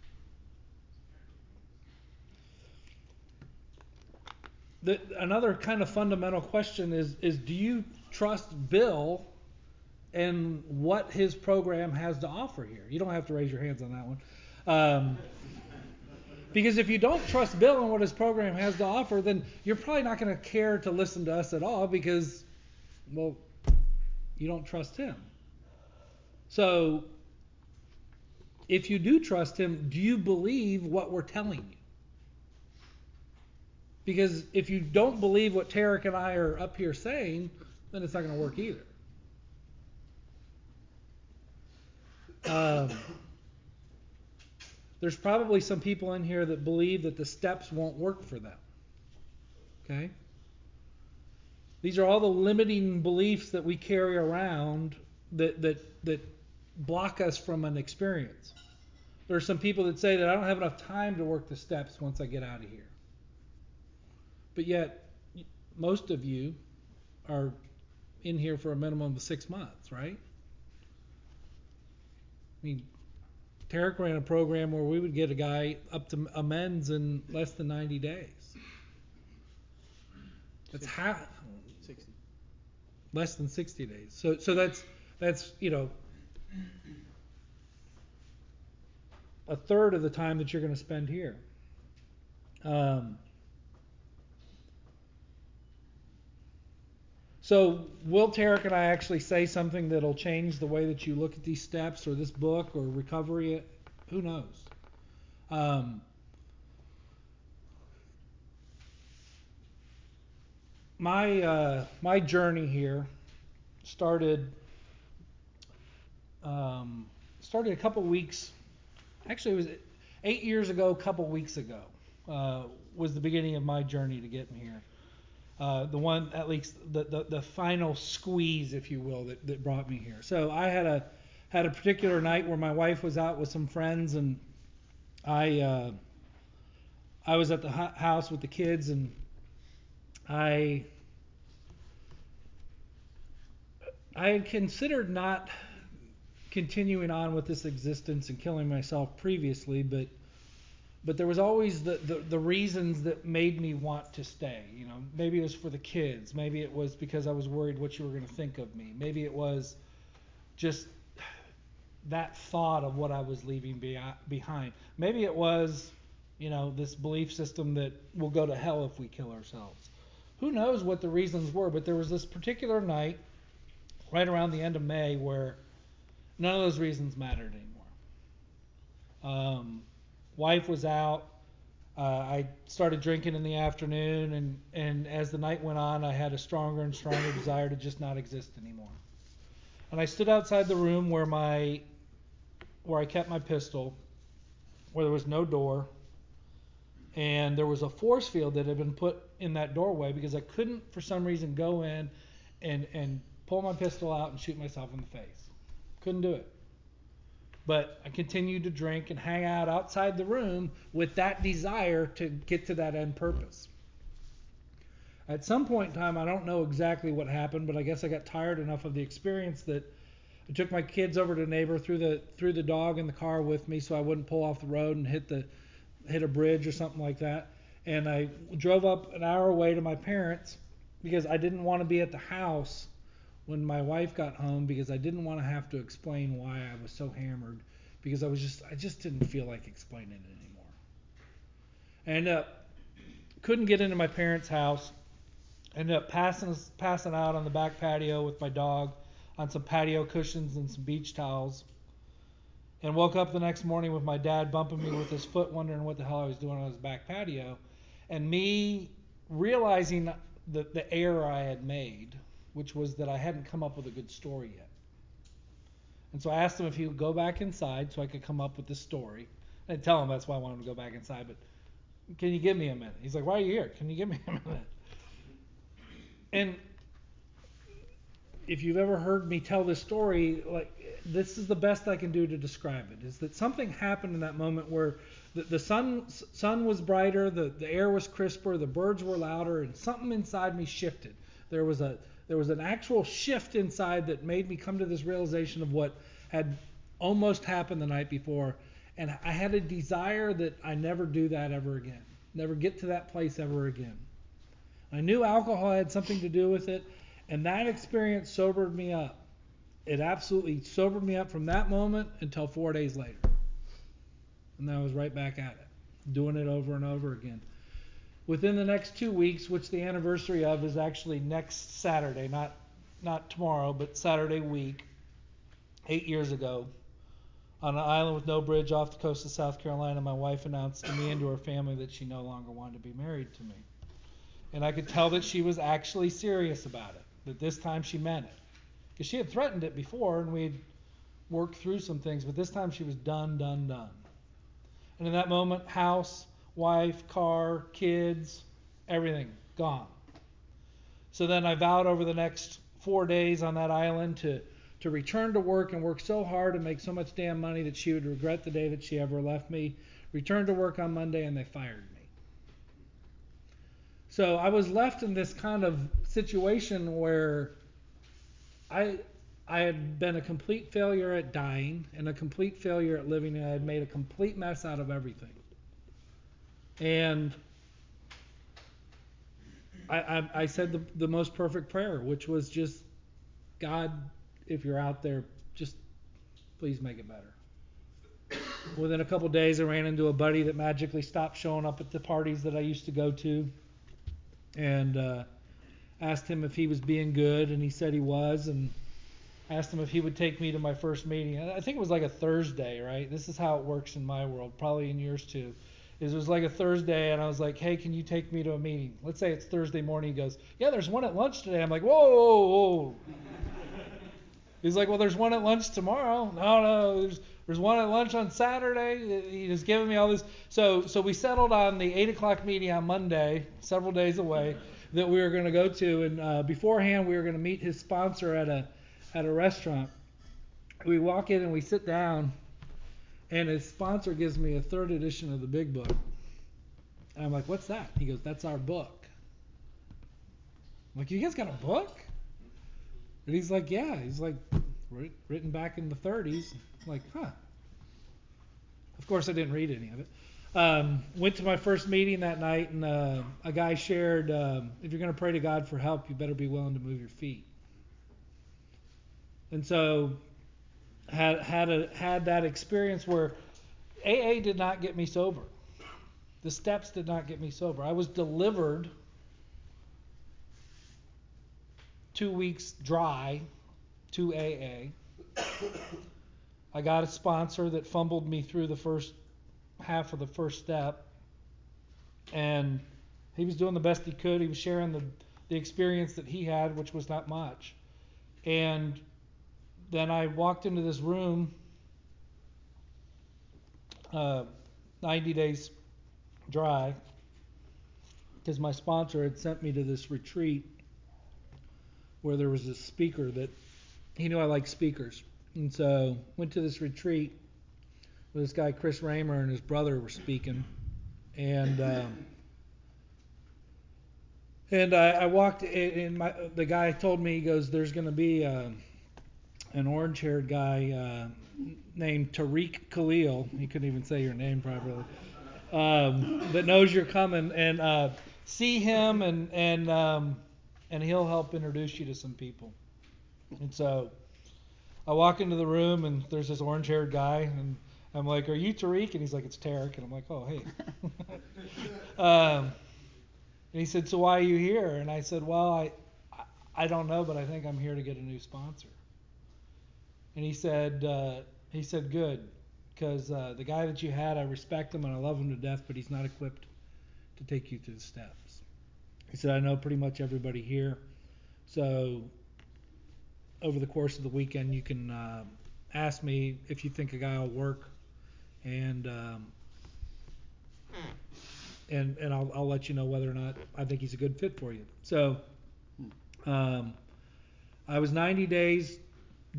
The, another kind of fundamental question is, is do you trust Bill and what his program has to offer here? You don't have to raise your hands on that one. Um, because if you don't trust Bill and what his program has to offer, then you're probably not going to care to listen to us at all because, well, you don't trust him. So if you do trust him, do you believe what we're telling you? Because if you don't believe what Tarek and I are up here saying, then it's not going to work either. Um, there's probably some people in here that believe that the steps won't work for them. Okay? These are all the limiting beliefs that we carry around that that that block us from an experience. There are some people that say that I don't have enough time to work the steps once I get out of here. But yet, most of you are in here for a minimum of six months, right? I mean, Tarek ran a program where we would get a guy up to amends in less than ninety days. That's half, sixty. less than sixty days. So, so that's that's you know a third of the time that you're going to spend here. Um, So will Tarek and I actually say something that'll change the way that you look at these steps or this book or recovery? Who knows? Um, my uh, my journey here started um, started a couple weeks. Actually, it was eight years ago. A couple weeks ago uh, was the beginning of my journey to getting here. Uh, the one, at least the, the, the final squeeze, if you will, that, that brought me here. So I had a had a particular night where my wife was out with some friends, and I uh, I was at the house with the kids, and I I had considered not continuing on with this existence and killing myself previously, but But there was always the, the, the reasons that made me want to stay. You know, maybe it was for the kids. Maybe it was because I was worried what you were going to think of me. Maybe it was just that thought of what I was leaving be- behind. Maybe it was, you know, this belief system that we'll go to hell if we kill ourselves. Who knows what the reasons were, but there was this particular night right around the end of May where none of those reasons mattered anymore. Um, Wife was out. Uh, I started drinking in the afternoon, and, and as the night went on, I had a stronger and stronger desire to just not exist anymore. And I stood outside the room where my where I kept my pistol, where there was no door, and there was a force field that had been put in that doorway because I couldn't, for some reason, go in and and pull my pistol out and shoot myself in the face. Couldn't do it. But I continued to drink and hang out outside the room with that desire to get to that end purpose. At some point in time, I don't know exactly what happened, but I guess I got tired enough of the experience that I took my kids over to a neighbor, threw the threw the dog in the car with me so I wouldn't pull off the road and hit the hit a bridge or something like that. And I drove up an hour away to my parents because I didn't want to be at the house when my wife got home because I didn't want to have to explain why I was so hammered because I was just I just didn't feel like explaining it anymore. I ended up couldn't get into my parents' house. Ended up passing passing out on the back patio with my dog on some patio cushions and some beach towels. And woke up the next morning with my dad bumping me with his foot, wondering what the hell I was doing on his back patio, and me realizing the the error I had made, which was that I hadn't come up with a good story yet. And so I asked him if he would go back inside so I could come up with this story. I didn't tell him that's why I wanted him to go back inside, but can you give me a minute? He's like, why are you here? Can you give me a minute? And if you've ever heard me tell this story, like this is the best I can do to describe it, is that something happened in that moment where the, the sun sun was brighter, the, the air was crisper, the birds were louder, and something inside me shifted. There was a there was an actual shift inside that made me come to this realization of what had almost happened the night before, and I had a desire that I never do that ever again, never get to that place ever again. I knew alcohol had something to do with it, and that experience sobered me up. It absolutely sobered me up from that moment until four days later. And then I was right back at it, doing it over and over again. Within the next two weeks, which the anniversary of is actually next Saturday, not not tomorrow, but Saturday week, eight years ago, on an island with no bridge off the coast of South Carolina, my wife announced to me and to her family that she no longer wanted to be married to me. And I could tell that she was actually serious about it, that this time she meant it. Because she had threatened it before, and we'd worked through some things, but this time she was done, done, done. And in that moment, house, wife, car, kids, everything gone. So then I vowed over the next four days on that island to, to return to work and work so hard and make so much damn money that she would regret the day that she ever left me. Returned to work on Monday, and they fired me. So I was left in this kind of situation where I I had been a complete failure at dying and a complete failure at living, and I had made a complete mess out of everything. And I, I, I said the, the most perfect prayer, which was just, God, if you're out there, just please make it better. Within a couple of days, I ran into a buddy that magically stopped showing up at the parties that I used to go to, and uh, asked him if he was being good, and he said he was, and asked him if he would take me to my first meeting. I think it was like a Thursday, right? This is how it works in my world, probably in yours too. Is it was like a Thursday, and I was like, hey, can you take me to a meeting? Let's say it's Thursday morning. He goes, yeah, there's one at lunch today. I'm like, whoa, whoa, whoa. He's like, well, there's one at lunch tomorrow. No, no, there's there's one at lunch on Saturday. He was giving me all this. So so we settled on the eight o'clock meeting on Monday, several days away, that we were going to go to. And uh, beforehand, we were going to meet his sponsor at a at a restaurant. We walk in and we sit down, and his sponsor gives me a third edition of the Big Book. And I'm like, what's that? He goes, that's our book. I'm like, you guys got a book? And he's like, yeah. He's like, written back in the thirties. I'm like, huh. Of course, I didn't read any of it. Um, went to my first meeting that night, and uh, a guy shared, um, if you're going to pray to God for help, you better be willing to move your feet. And so had had a, had that experience where A A did not get me sober. The steps did not get me sober. I was delivered two weeks dry to A A. I got a sponsor that fumbled me through the first half of the first step, and he was doing the best he could. He was sharing the, the experience that he had, which was not much. And then I walked into this room, uh, ninety days dry, because my sponsor had sent me to this retreat where there was a speaker that he knew I liked speakers. And so went to this retreat where this guy Chris Raymer and his brother were speaking. And um, and I, I walked in, and my, the guy told me, he goes, there's going to be uh, an orange-haired guy uh, named Tariq Khalil. He couldn't even say your name properly. Um, that knows you're coming, and uh, see him, and and um, and he'll help introduce you to some people. And so I walk into the room, and there's this orange-haired guy, and I'm like, "Are you Tariq?" And he's like, "It's Tarek." And I'm like, "Oh, hey." um, and he said, "So why are you here?" And I said, "Well, I I don't know, but I think I'm here to get a new sponsor." And he said, uh, he said, "Good. Because uh, the guy that you had, I respect him and I love him to death, but he's not equipped to take you through the steps." He said, "I know pretty much everybody here, so over the course of the weekend you can uh, ask me if you think a guy will work, and um, and and I'll I'll let you know whether or not I think he's a good fit for you." So um, I was ninety days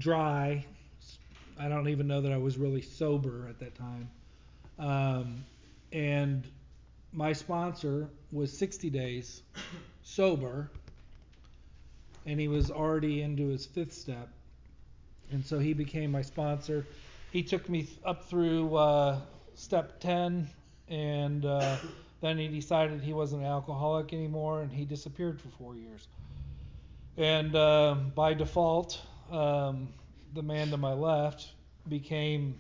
dry. I don't even know that I was really sober at that time. Um, and my sponsor was sixty days sober, and he was already into his fifth step, and so he became my sponsor. He took me up through uh, step ten, and uh, then he decided he wasn't an alcoholic anymore, and he disappeared for four years. And uh, by default, um, the man to my left became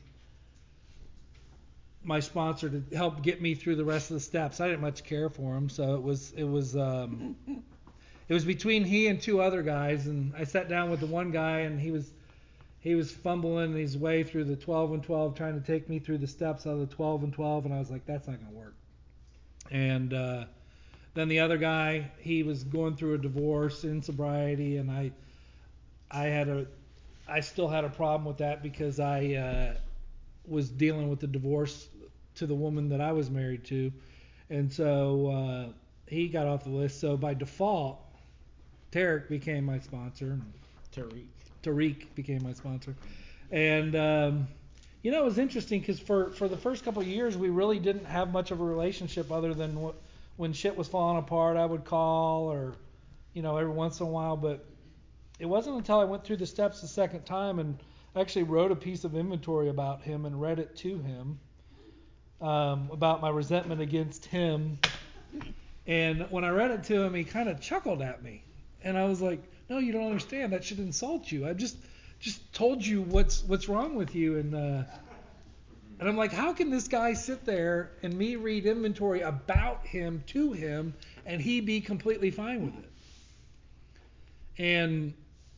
my sponsor to help get me through the rest of the steps. I didn't much care for him, so it was it was um, it was between he and two other guys, and I sat down with the one guy, and he was he was fumbling his way through the twelve and twelve, trying to take me through the steps of the twelve and twelve, and I was like, that's not going to work. And uh, then the other guy, he was going through a divorce in sobriety, and I I had a I still had a problem with that because I uh, was dealing with the divorce to the woman that I was married to, and so uh, he got off the list. So by default, Tarek became my sponsor. Tariq. Tariq became my sponsor, and um, you know, it was interesting because for for the first couple of years we really didn't have much of a relationship other than what, when shit was falling apart, I would call, or you know, every once in a while. But it wasn't until I went through the steps the second time and actually wrote a piece of inventory about him and read it to him, um, about my resentment against him. And when I read it to him, he kind of chuckled at me. And I was like, no, you don't understand. That should insult you. I just just told you what's what's wrong with you. And uh, and I'm like, how can this guy sit there and me read inventory about him to him and he be completely fine with it? And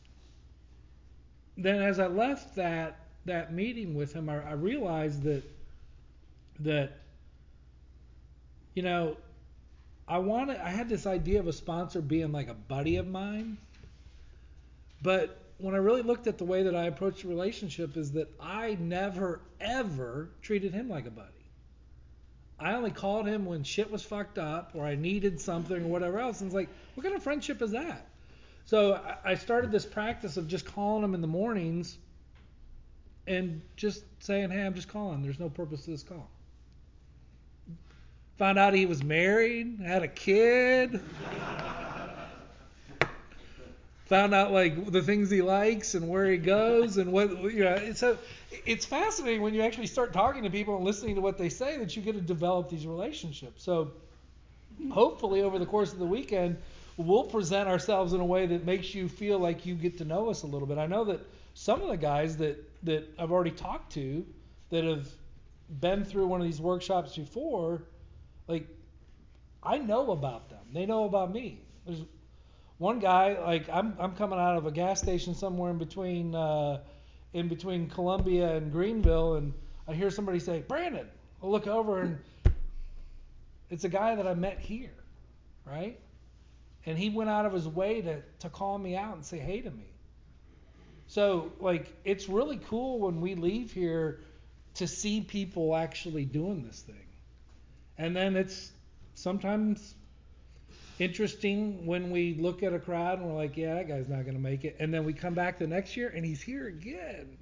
then as I left that that meeting with him, I, I realized that that you know, I wanted I had this idea of a sponsor being like a buddy of mine, but when I really looked at the way that I approached the relationship is that I never ever treated him like a buddy. I only called him when shit was fucked up or I needed something or whatever else, and it's like, what kind of friendship is that? So I started this practice of just calling him in the mornings and just saying, hey, I'm just calling. There's no purpose to this call. Found out he was married, had a kid. Found out like the things he likes and where he goes and what, you know. It's a, it's fascinating when you actually start talking to people and listening to what they say that you get to develop these relationships. So hopefully over the course of the weekend, we'll present ourselves in a way that makes you feel like you get to know us a little bit. I know that some of the guys that, that I've already talked to that have been through one of these workshops before, like, I know about them. They know about me. There's one guy, like, I'm I'm coming out of a gas station somewhere in between uh, in between Columbia and Greenville, and I hear somebody say, Brandon. I look over, and it's a guy that I met here, right? And he went out of his way to, to call me out and say hey to me. So, like, it's really cool when we leave here to see people actually doing this thing. And then it's sometimes interesting when we look at a crowd and we're like, yeah, that guy's not going to make it. And then we come back the next year and he's here again.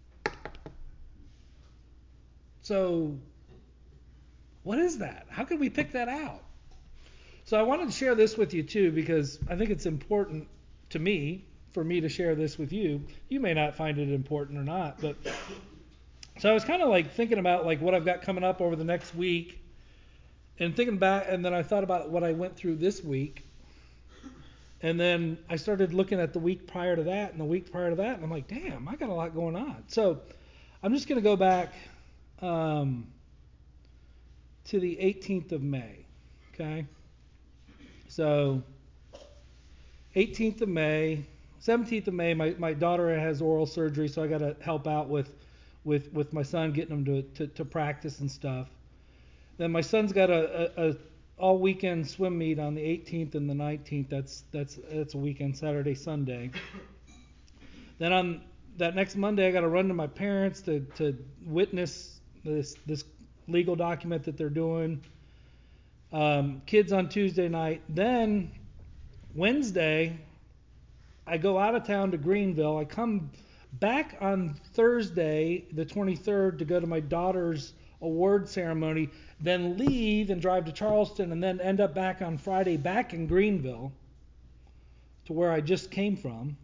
So what is that? How can we pick that out? So I wanted to share this with you too, because I think it's important to me, for me to share this with you. You may not find it important or not, but so I was kind of like thinking about like what I've got coming up over the next week. And thinking back, and then I thought about what I went through this week. And then I started looking at the week prior to that and the week prior to that, and I'm like, damn, I got a lot going on. So I'm just going to go back um, to the eighteenth of May, okay? So eighteenth of May, seventeenth of May, my, my daughter has oral surgery, so I got to help out with, with, with my son, getting him to, to, to practice and stuff. Then my son's got a, a, a all weekend swim meet on the eighteenth and the nineteenth. That's that's that's a weekend, Saturday, Sunday. Then on that next Monday, I got to run to my parents to, to witness this this legal document that they're doing. Um, kids on Tuesday night. Then Wednesday, I go out of town to Greenville. I come back on Thursday, the twenty-third, to go to my daughter's award ceremony. then leave and drive to Charleston, and then end up back on Friday back in Greenville, to where I just came from.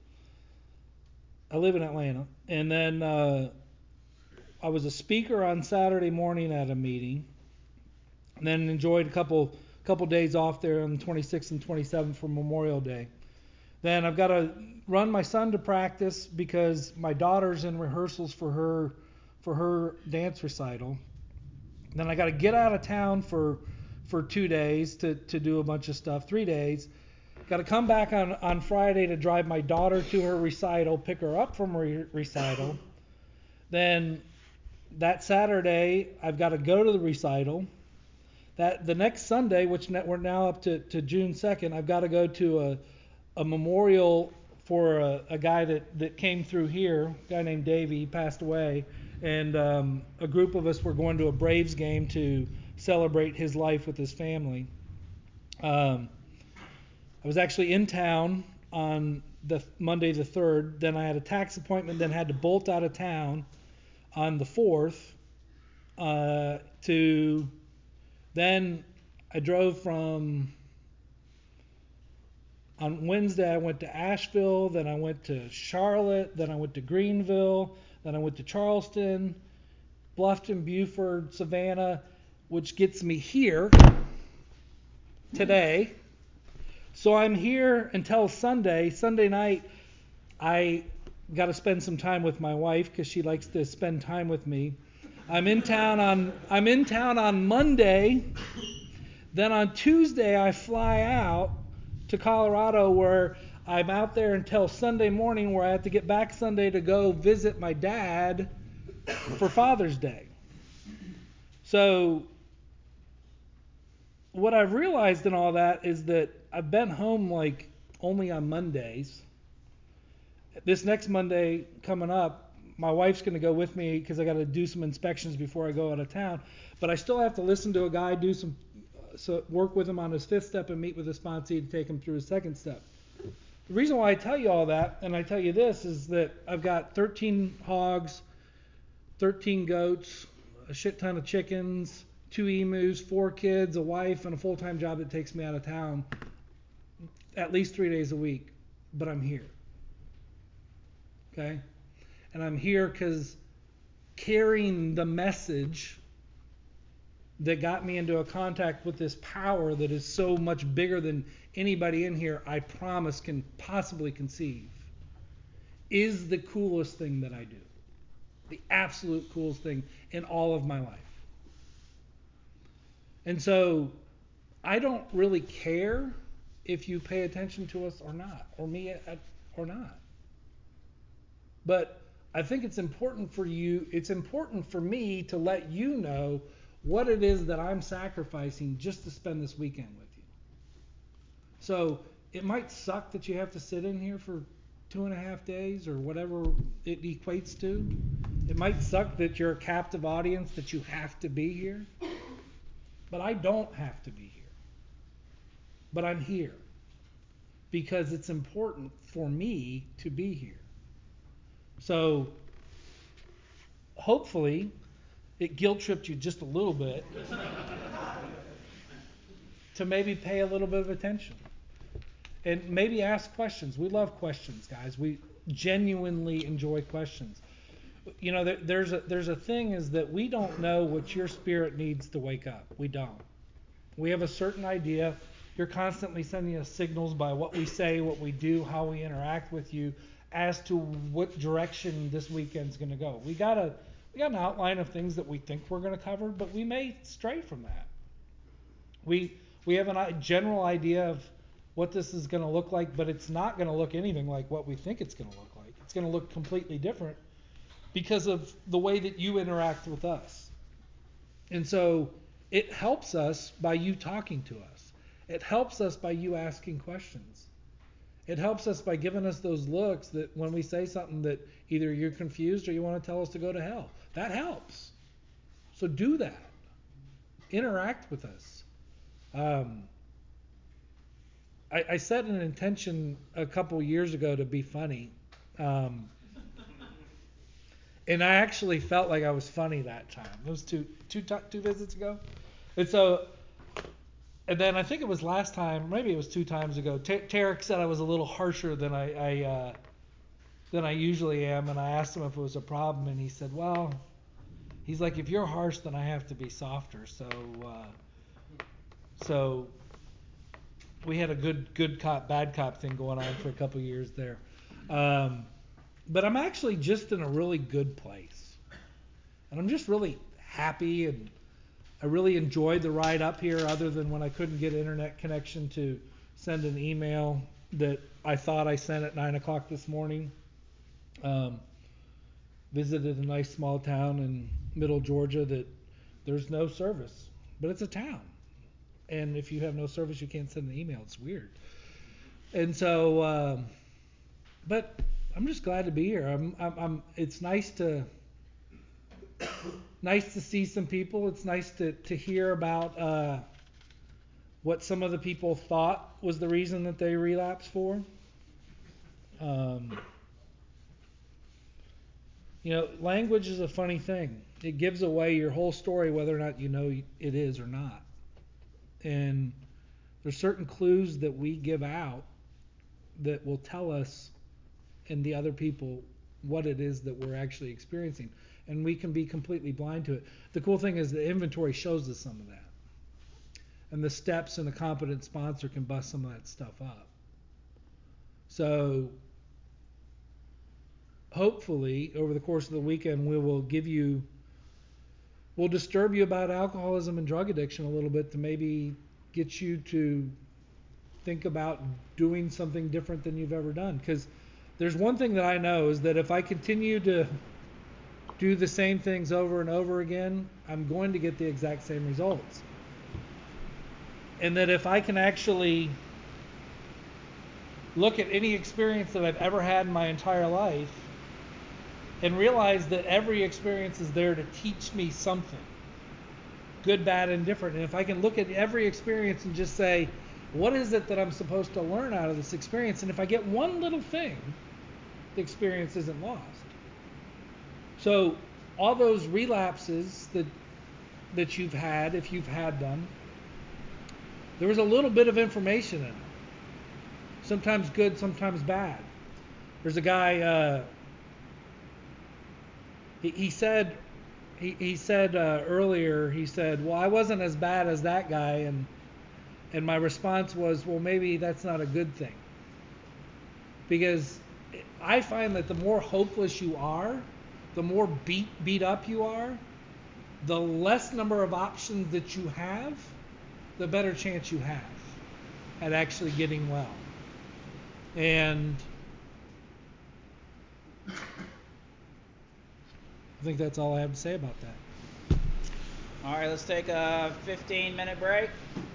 I live in Atlanta. And then uh, I was a speaker on Saturday morning at a meeting, and then enjoyed a couple couple days off there on the twenty-sixth and twenty-seventh for Memorial Day. Then I've got to run my son to practice because my daughter's in rehearsals for her for her dance recital. Then I got to get out of town for for two days to, to do a bunch of stuff, three days. Got to come back on, on Friday to drive my daughter to her recital, pick her up from her recital. Then that Saturday, I've got to go to the recital. That the next Sunday, which we're now up to, to June second, I've got to go to a, a memorial for a, a guy that, that came through here, a guy named Davey. He passed away. And um, a group of us were going to a Braves game to celebrate his life with his family. Um, I was actually in town on the Monday the third. Then I had a tax appointment, then had to bolt out of town on the fourth uh, to... Then I drove from, on Wednesday I went to Asheville, then I went to Charlotte, then I went to Greenville, then I went to Charleston, Bluffton, Buford, Savannah, which gets me here today. So I'm here until Sunday. Sunday night I got to spend some time with my wife because she likes to spend time with me. I'm in town on I'm in town on Monday. Then on Tuesday I fly out to Colorado, where I'm out there until Sunday morning, where I have to get back Sunday to go visit my dad for Father's Day. So what I've realized in all that is that I've been home like only on Mondays. This next Monday coming up, my wife's going to go with me because I got to do some inspections before I go out of town. But I still have to listen to a guy, do some, so work with him on his fifth step, and meet with a sponsee to take him through his second step. The reason why I tell you all that, and I tell you this, is that I've got thirteen hogs, thirteen goats, a shit ton of chickens, two emus, four kids, a wife, and a full-time job that takes me out of town at least three days a week. But I'm here. Okay? And I'm here because carrying the message that got me into a contact with this power that is so much bigger than anybody in here, I promise, can possibly conceive, is the coolest thing that I do. The absolute coolest thing in all of my life. And so I don't really care if you pay attention to us or not, or me or not. But I think it's important for you, it's important for me to let you know what it is that I'm sacrificing just to spend this weekend with you. So it might suck that you have to sit in here for two and a half days or whatever it equates to. It might suck that you're a captive audience, that you have to be here. But I don't have to be here. But I'm here because it's important for me to be here. So hopefully it guilt tripped you just a little bit to maybe pay a little bit of attention. And maybe ask questions. We love questions, guys. We genuinely enjoy questions. You know, there, there's a there's a thing is that we don't know what your spirit needs to wake up. We don't. We have a certain idea. You're constantly sending us signals by what we say, what we do, how we interact with you, as to what direction this weekend's going to go. We got a we got an outline of things that we think we're going to cover, but we may stray from that. We we have a general idea of what this is going to look like, but it's not going to look anything like what we think it's going to look like. It's going to look completely different because of the way that you interact with us. And so it helps us by you talking to us. It helps us by you asking questions. It helps us by giving us those looks that when we say something that either you're confused or you want to tell us to go to hell. That helps. So do that. Interact with us. Um, I, I set an intention a couple years ago to be funny. Um, And I actually felt like I was funny that time. It was two two ti- two visits ago. And so, and then I think it was last time, maybe it was two times ago. T- Tarek said I was a little harsher than I, I uh, than I usually am, and I asked him if it was a problem, and he said, "Well, he's like, if you're harsh, then I have to be softer." So, uh, so we had a good good cop bad cop thing going on for a couple of years there. Um, but I'm actually just in a really good place, and I'm just really happy, and I really enjoyed the ride up here, other than when I couldn't get internet connection to send an email that I thought I sent at nine o'clock this morning. Um, visited a nice small town in middle Georgia that there's no service, but it's a town. And if you have no service, you can't send an email. It's weird. And so, um, but I'm just glad to be here. I'm, I'm, I'm it's nice to, nice to see some people. It's nice to, to hear about, uh, what some of the people thought was the reason that they relapsed for. Um, You know, language is a funny thing. It gives away your whole story, whether or not you know it is or not. And there's certain clues that we give out that will tell us and the other people what it is that we're actually experiencing. And we can be completely blind to it. The cool thing is the inventory shows us some of that. And the steps and a competent sponsor can bust some of that stuff up. So hopefully, over the course of the weekend, we will give you, we'll disturb you about alcoholism and drug addiction a little bit to maybe get you to think about doing something different than you've ever done. Because there's one thing that I know is that if I continue to do the same things over and over again, I'm going to get the exact same results. And that if I can actually look at any experience that I've ever had in my entire life and realize that every experience is there to teach me something, good, bad, and different. And if I can look at every experience and just say, what is it that I'm supposed to learn out of this experience? And if I get one little thing, the experience isn't lost. So all those relapses that that you've had, if you've had them, there was a little bit of information in it. Sometimes good, sometimes bad. There's a guy, uh, he, he said, he, he said uh, earlier, he said, well, I wasn't as bad as that guy. And, and my response was, well, maybe that's not a good thing. Because I find that the more hopeless you are, the more beat, beat up you are, the less number of options that you have, the better chance you have at actually getting well. And I think that's all I have to say about that. All right, let's take a fifteen minute break.